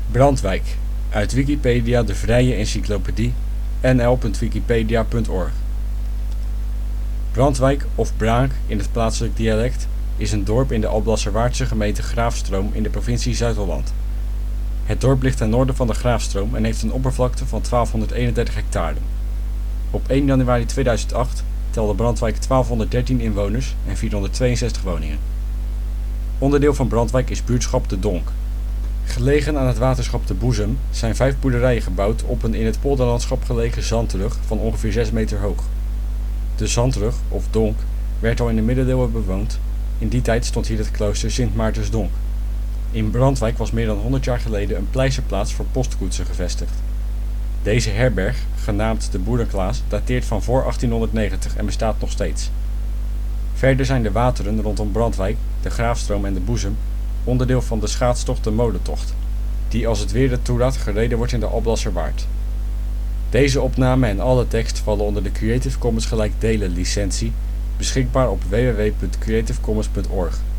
Brandwijk, uit Wikipedia, de vrije encyclopedie. nl.wikipedia.org. Brandwijk of Braak in het plaatselijk dialect is een dorp in de Alblasserwaardse gemeente Graafstroom in de provincie Zuid-Holland. Het dorp ligt ten noorden van de Graafstroom en heeft een oppervlakte van 1231 hectare. Op 1 januari 2008 telde Brandwijk 1213 inwoners en 462 woningen. Onderdeel van Brandwijk is buurtschap De Donk. Gelegen aan het waterschap de Boezem zijn 5 boerderijen gebouwd op een in het polderlandschap gelegen zandrug van ongeveer 6 meter hoog. De zandrug, of donk, werd al in de middeleeuwen bewoond. In die tijd stond hier het klooster Sint Maartensdonk. In Brandwijk was meer dan 100 jaar geleden een pleisterplaats voor postkoetsen gevestigd. Deze herberg, genaamd de Boerenklaas, dateert van voor 1890 en bestaat nog steeds. Verder zijn de wateren rondom Brandwijk, de Graafstroom en de Boezem onderdeel van de schaatstocht de Molentocht, die als het weer het toelaat gereden wordt in de Alblasserwaard. Deze opname en alle tekst vallen onder de Creative Commons gelijk delen licentie, beschikbaar op www.creativecommons.org.